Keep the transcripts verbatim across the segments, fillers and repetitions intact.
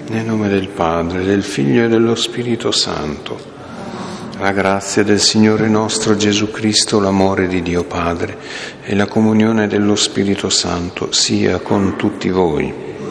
Nel nome del Padre, del Figlio e dello Spirito Santo. La grazia del Signore nostro Gesù Cristo, l'amore di Dio Padre e la comunione dello Spirito Santo sia con tutti voi.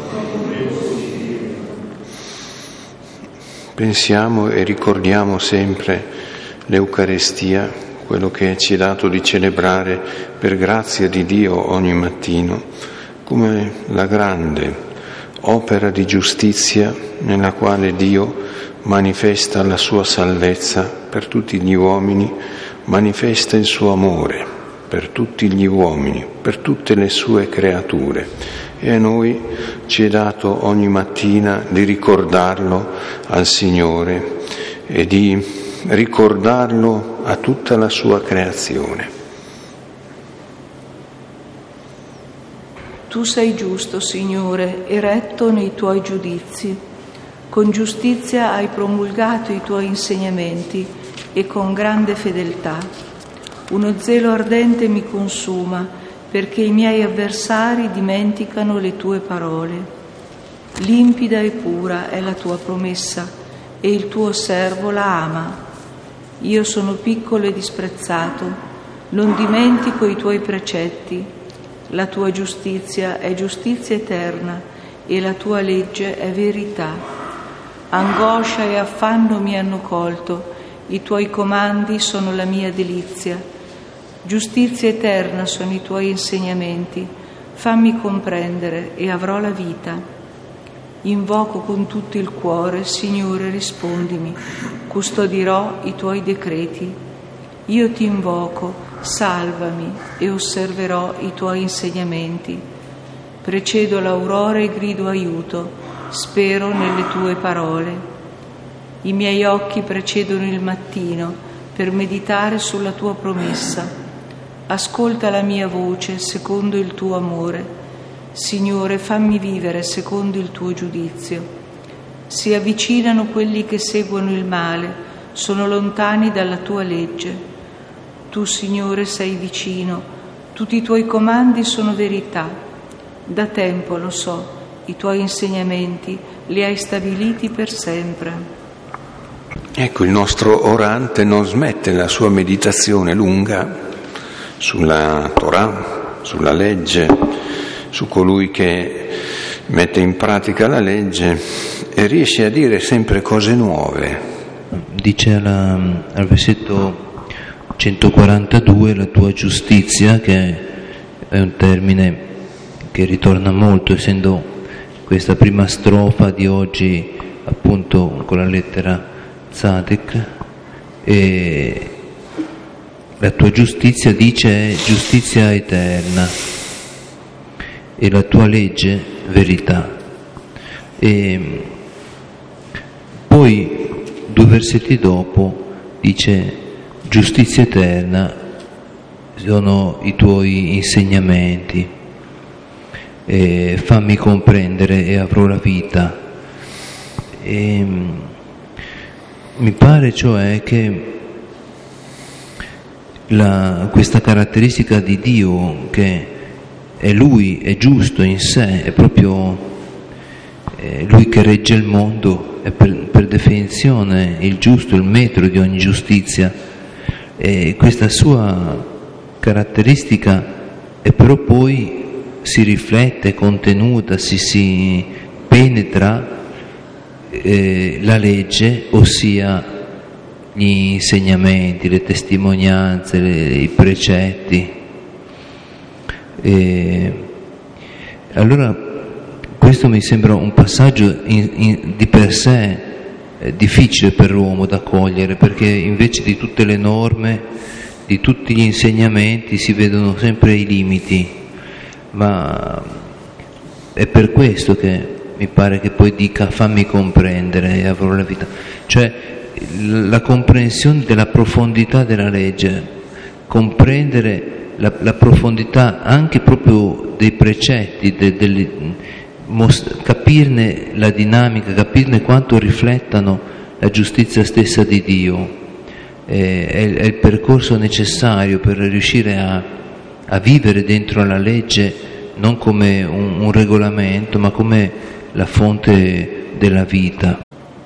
Pensiamo e ricordiamo sempre l'Eucarestia, quello che ci è dato di celebrare per grazia di Dio ogni mattino, come la grande opera di giustizia nella quale Dio manifesta la sua salvezza per tutti gli uomini, manifesta il suo amore per tutti gli uomini, per tutte le sue creature. E a noi ci è dato ogni mattina di ricordarlo al Signore e di ricordarlo a tutta la sua creazione. Tu sei giusto, Signore, e retto nei tuoi giudizi. Con giustizia hai promulgato i tuoi insegnamenti e con grande fedeltà. Uno zelo ardente mi consuma, perché i miei avversari dimenticano le tue parole. Limpida e pura è la tua promessa, e il tuo servo la ama. Io sono piccolo e disprezzato, non dimentico i tuoi precetti. La tua giustizia è giustizia eterna e la tua legge è verità. Angoscia e affanno mi hanno colto, i tuoi comandi sono la mia delizia. Giustizia eterna sono i tuoi insegnamenti, fammi comprendere e avrò la vita. Invoco con tutto il cuore, Signore, rispondimi, custodirò i tuoi decreti. Io ti invoco, salvami e osserverò i tuoi insegnamenti. Precedo l'aurora e grido aiuto, spero nelle tue parole. I miei occhi precedono il mattino per meditare sulla tua promessa. Ascolta la mia voce secondo il tuo amore. Signore, fammi vivere secondo il tuo giudizio. Si avvicinano quelli che seguono il male, sono lontani dalla tua legge. Tu, Signore, sei vicino, tutti i tuoi comandi sono verità. Da tempo lo so, i tuoi insegnamenti li hai stabiliti per sempre. Ecco, il nostro orante non smette la sua meditazione lunga sulla Torah, sulla legge, su colui che mette in pratica la legge e riesce a dire sempre cose nuove. Dice alla, al versetto centoquarantadue, la tua giustizia, che è un termine che ritorna molto, essendo questa prima strofa di oggi appunto con la lettera Tzaddik, e la tua giustizia dice è giustizia eterna e la tua legge verità. E poi due versetti dopo dice giustizia eterna sono i tuoi insegnamenti, e fammi comprendere e avrò la vita. E mi pare cioè che la, questa caratteristica di Dio, che è Lui, è giusto in sé, è proprio è Lui che regge il mondo, è per, per definizione il giusto, il metro di ogni giustizia. E questa sua caratteristica è però poi si riflette, è contenuta, si, si penetra eh, la legge, ossia gli insegnamenti, le testimonianze, le, i precetti. E allora questo mi sembra un passaggio in, in, di per sé difficile per l'uomo da cogliere, perché invece di tutte le norme, di tutti gli insegnamenti si vedono sempre i limiti, ma è per questo che mi pare che poi dica fammi comprendere e avrò la vita, cioè la comprensione della profondità della legge, comprendere la, la profondità anche proprio dei precetti, de, delle Most- capirne la dinamica, capirne quanto riflettano la giustizia stessa di Dio, eh, è, è il percorso necessario per riuscire a, a vivere dentro la legge non come un, un regolamento, ma come la fonte della vita.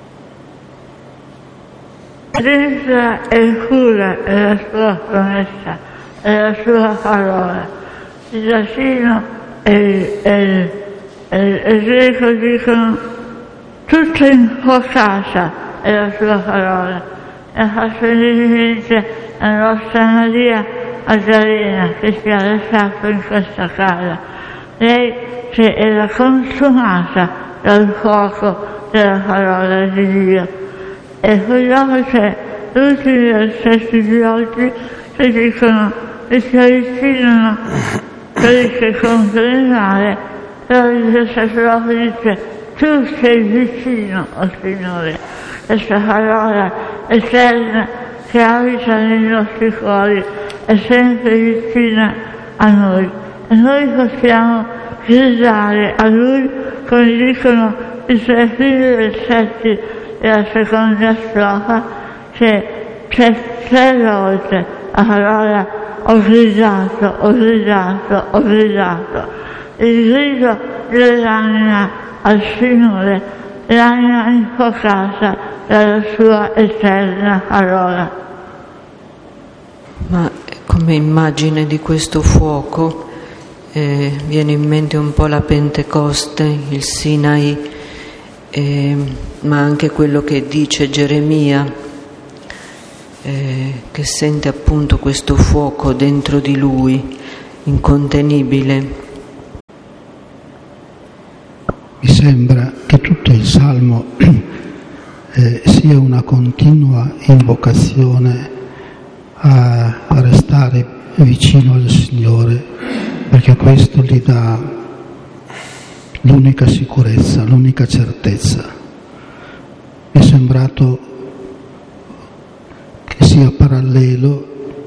Cristo è cura e la sua promessa e la sua parola. Il latino e il greco dicono tutto infocata è la sua parola. E faccio riferimento alla nostra Maria Maddalena che si è lasciata in questa casa. Lei che era consumata dal fuoco della parola di Dio. E vogliamo che gli ultimi versetti di oggi ci dicono che si avvicinano quelli che compiono il male, però il sacerdote dice tu sei vicino, o oh Signore, questa parola eterna che abita nei nostri cuori è sempre vicina a noi e noi possiamo gridare a Lui come dicono i tre primi versetti della seconda strofa, che c'è tre volte la parola ho gridato, ho gridato, ho gridato. Il grido dell'anima al Signore, l'anima infocata dalla sua eterna parola. Ma come immagine di questo fuoco eh, viene in mente un po' la Pentecoste, il Sinai, eh, ma anche quello che dice Geremia, eh, che sente appunto questo fuoco dentro di lui, incontenibile. Mi sembra che tutto il Salmo eh, sia una continua invocazione a, a restare vicino al Signore, perché questo gli dà l'unica sicurezza, l'unica certezza. Mi è sembrato che sia parallelo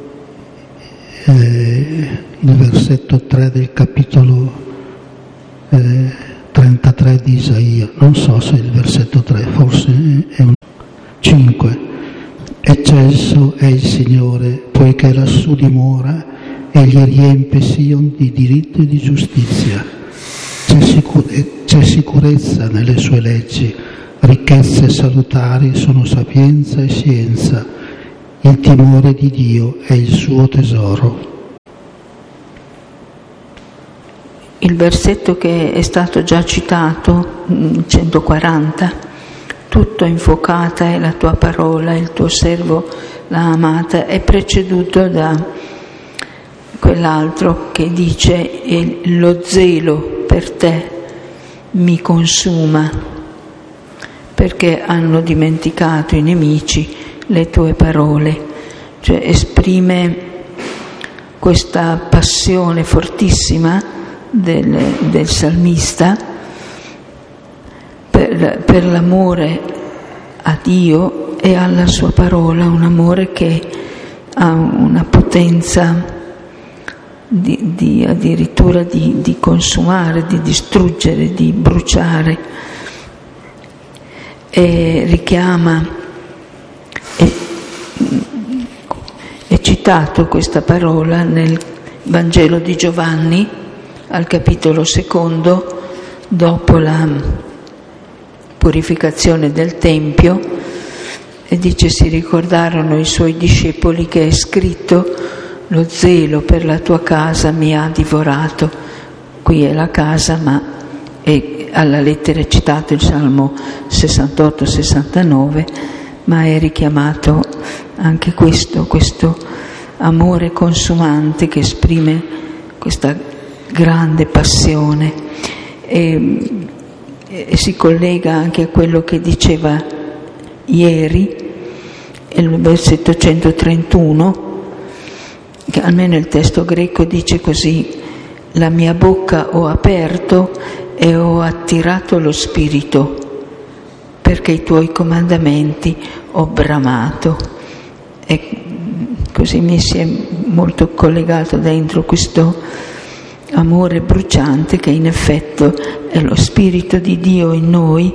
eh, il versetto tre del capitolo eh, trentatré di Isaia, non so se è il versetto tre, forse è un cinque. Eccelso è il Signore, poiché lassù dimora e gli riempie Sion di diritto e di giustizia. C'è, sicure- c'è sicurezza nelle sue leggi, ricchezze salutari sono sapienza e scienza, il timore di Dio è il suo tesoro. Il versetto che è stato già citato, centoquaranta, tutto infocata è la tua parola, il tuo servo l'ha amata, è preceduto da quell'altro che dice lo zelo per te mi consuma, perché hanno dimenticato i nemici le tue parole. Cioè esprime questa passione fortissima Del, del salmista per, per l'amore a Dio e alla sua parola, un amore che ha una potenza di, di addirittura di, di consumare, di distruggere, di bruciare, e richiama, è, è citato questa parola nel Vangelo di Giovanni al capitolo secondo, dopo la purificazione del Tempio, e dice si ricordarono i suoi discepoli che è scritto lo zelo per la tua casa mi ha divorato. Qui è la casa, ma è, alla lettera è citato il Salmo sessantotto sessantanove, ma è richiamato anche questo, questo amore consumante che esprime questa grande passione e, e si collega anche a quello che diceva ieri il versetto centotrentuno, che almeno il testo greco dice così: la mia bocca ho aperto e ho attirato lo spirito, perché i tuoi comandamenti ho bramato. E così mi si è molto collegato dentro questo amore bruciante che in effetti è lo Spirito di Dio in noi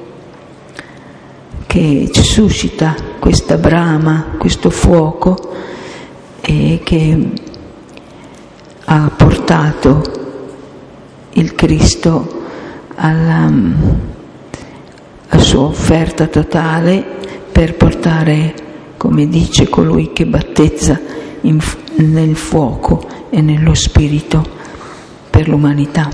che suscita questa brama, questo fuoco, e che ha portato il Cristo alla, sua offerta totale per portare, come dice colui che battezza in, nel fuoco e nello spirito per l'umanità.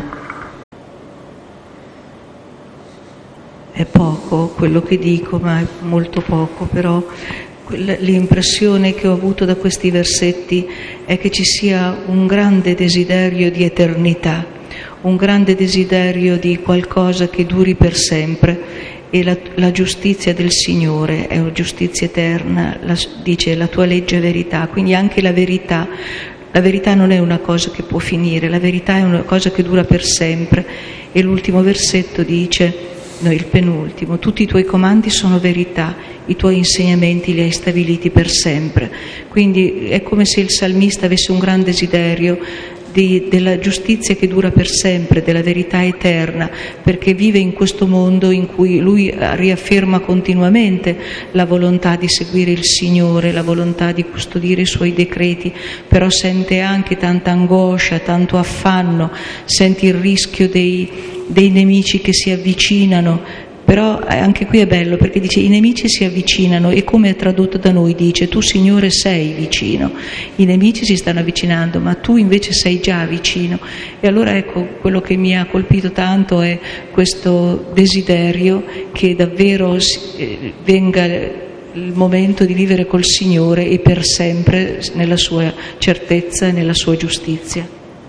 È poco quello che dico, ma è molto poco, però l'impressione che ho avuto da questi versetti è che ci sia un grande desiderio di eternità, un grande desiderio di qualcosa che duri per sempre, e la, la giustizia del Signore è una giustizia eterna, la, dice la tua legge è verità, quindi anche la verità. La verità non è una cosa che può finire, la verità è una cosa che dura per sempre. E l'ultimo versetto dice, no, il penultimo, tutti i tuoi comandi sono verità, i tuoi insegnamenti li hai stabiliti per sempre. Quindi è come se il salmista avesse un gran desiderio di, della giustizia che dura per sempre, della verità eterna, perché vive in questo mondo in cui lui riafferma continuamente la volontà di seguire il Signore, la volontà di custodire i suoi decreti, però sente anche tanta angoscia, tanto affanno, sente il rischio dei, dei nemici che si avvicinano. Però anche qui è bello perché dice i nemici si avvicinano, e come è tradotto da noi dice tu Signore sei vicino, i nemici si stanno avvicinando ma tu invece sei già vicino. E allora ecco, quello che mi ha colpito tanto è questo desiderio che davvero venga il momento di vivere col Signore e per sempre nella sua certezza e nella sua giustizia.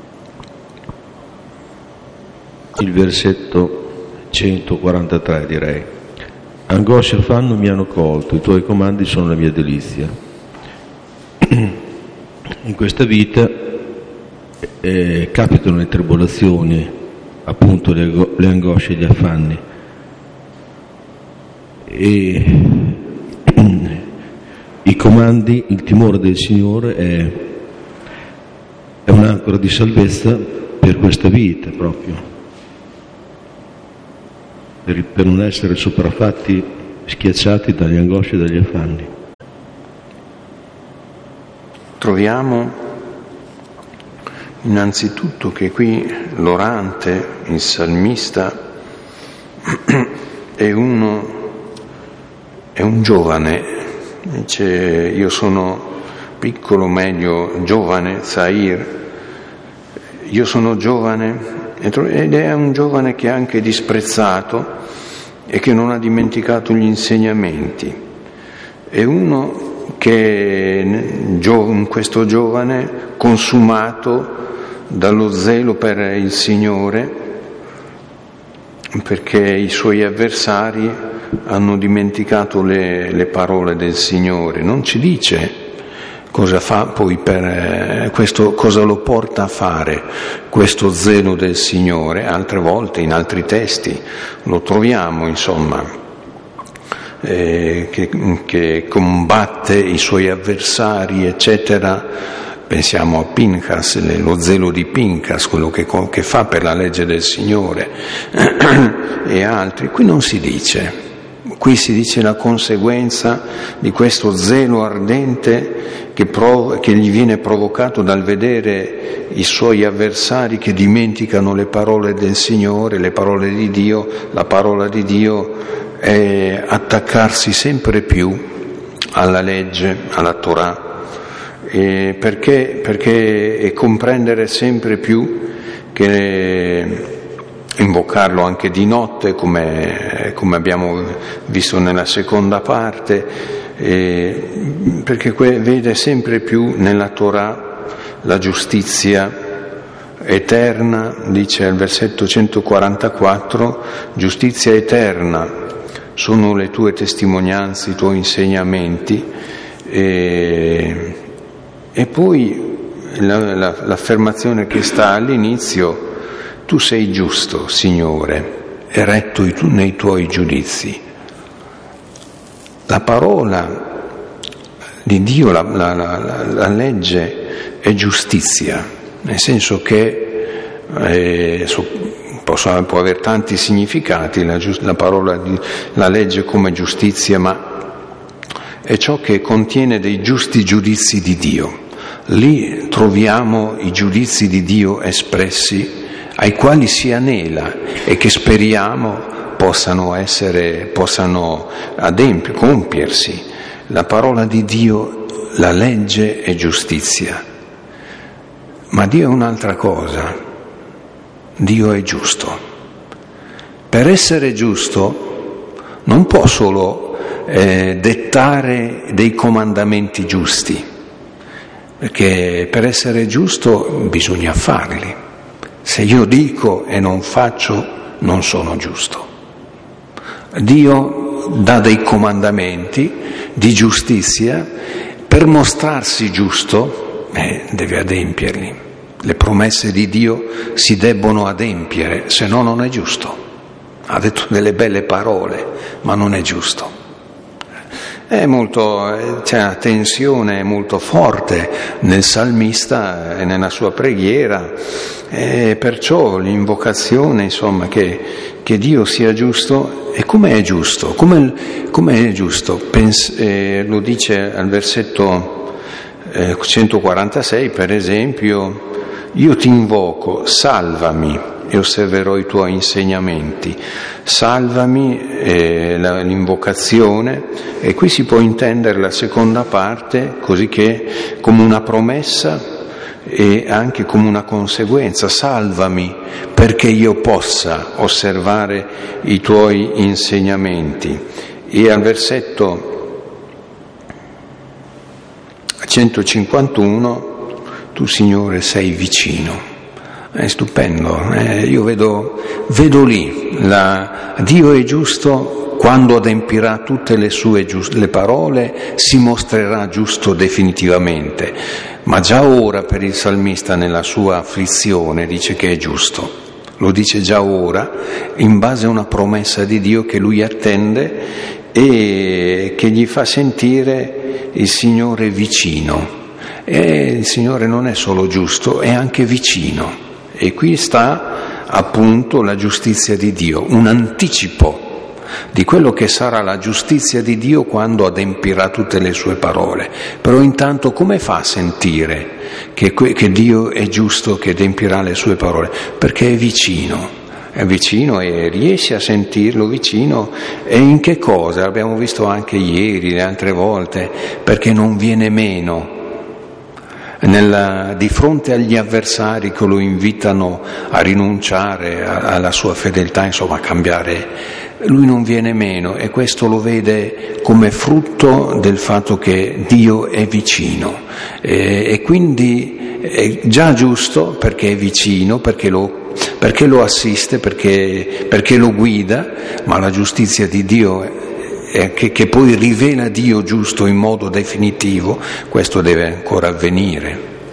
Il versetto centoquarantatré, direi. Angoscia e affanno mi hanno colto, i tuoi comandi sono la mia delizia. In questa vita eh, capitano le tribolazioni, appunto le, le angosce e gli affanni, e i comandi, il timore del Signore è, è un'ancora di salvezza per questa vita proprio, Per, per non essere sopraffatti, schiacciati dagli angosci e dagli affanni. Troviamo innanzitutto che qui l'orante, il salmista, è uno, è un giovane, dice io sono piccolo, meglio giovane, Zair, io sono giovane, ed è un giovane che è anche disprezzato e che non ha dimenticato gli insegnamenti. È uno che, questo giovane, consumato dallo zelo per il Signore, perché i suoi avversari hanno dimenticato le, le parole del Signore. Non ci dice cosa fa poi per questo, cosa lo porta a fare questo zelo del Signore. Altre volte in altri testi lo troviamo, insomma, eh, che, che combatte i suoi avversari, eccetera. Pensiamo a Pinchas, lo zelo di Pinchas, quello che, che fa per la legge del Signore, e altri. Qui non si dice. Qui si dice la conseguenza di questo zelo ardente che, prov- che gli viene provocato dal vedere i suoi avversari che dimenticano le parole del Signore, le parole di Dio. La parola di Dio è attaccarsi sempre più alla legge, alla Torah, e perché, perché è comprendere sempre più che invocarlo anche di notte, come, come abbiamo visto nella seconda parte, eh, perché vede sempre più nella Torah la giustizia eterna, dice al versetto centoquarantaquattro, giustizia eterna sono le tue testimonianze, i tuoi insegnamenti, e, e poi la, la, l'affermazione che sta all'inizio: tu sei giusto, Signore, e retto nei tuoi giudizi. La parola di Dio, la, la, la, la legge è giustizia, nel senso che eh, può, può avere tanti significati la, la parola di la legge come giustizia, ma è ciò che contiene dei giusti giudizi di Dio. Lì troviamo i giudizi di Dio espressi, ai quali si anela e che speriamo possano essere, possano adempiersi, compiersi. La parola di Dio, la legge è giustizia, ma Dio è un'altra cosa. Dio è giusto. Per essere giusto non può solo eh, dettare dei comandamenti giusti, perché per essere giusto bisogna farli. Se io dico e non faccio, non sono giusto. Dio dà dei comandamenti di giustizia, per mostrarsi giusto eh, deve adempierli. Le promesse di Dio si debbono adempiere, se no non è giusto. Ha detto delle belle parole, ma non è giusto. È molto, c'è una tensione molto forte nel salmista e nella sua preghiera, e perciò l'invocazione, insomma, che, che Dio sia giusto. E come è giusto? Come, come è giusto? Pens- eh, lo dice al versetto eh, centoquarantasei, per esempio: io ti invoco, salvami e osserverò i tuoi insegnamenti. Salvami è l'invocazione, e qui si può intendere la seconda parte così che come una promessa e anche come una conseguenza. Salvami perché io possa osservare i tuoi insegnamenti. E al versetto centocinquantuno: tu Signore sei vicino. È stupendo, eh, io vedo, vedo lì, la, Dio è giusto quando adempirà tutte le sue giust- le parole, si mostrerà giusto definitivamente, ma già ora per il salmista nella sua afflizione dice che è giusto, lo dice già ora in base a una promessa di Dio che lui attende e che gli fa sentire il Signore vicino. E il Signore non è solo giusto, è anche vicino. E qui sta appunto la giustizia di Dio, un anticipo di quello che sarà la giustizia di Dio quando adempirà tutte le sue parole. Però intanto come fa a sentire che, che Dio è giusto, che adempirà le sue parole? Perché è vicino, è vicino e riesce a sentirlo vicino. E in che cosa? Abbiamo visto anche ieri, le altre volte, perché non viene meno. Nella, di fronte agli avversari che lo invitano a rinunciare a, alla sua fedeltà, insomma a cambiare, lui non viene meno, e questo lo vede come frutto del fatto che Dio è vicino, e, e quindi è già giusto perché è vicino, perché lo, perché lo assiste, perché, perché lo guida, ma la giustizia di Dio è Che, che poi rivela Dio giusto in modo definitivo, questo deve ancora avvenire.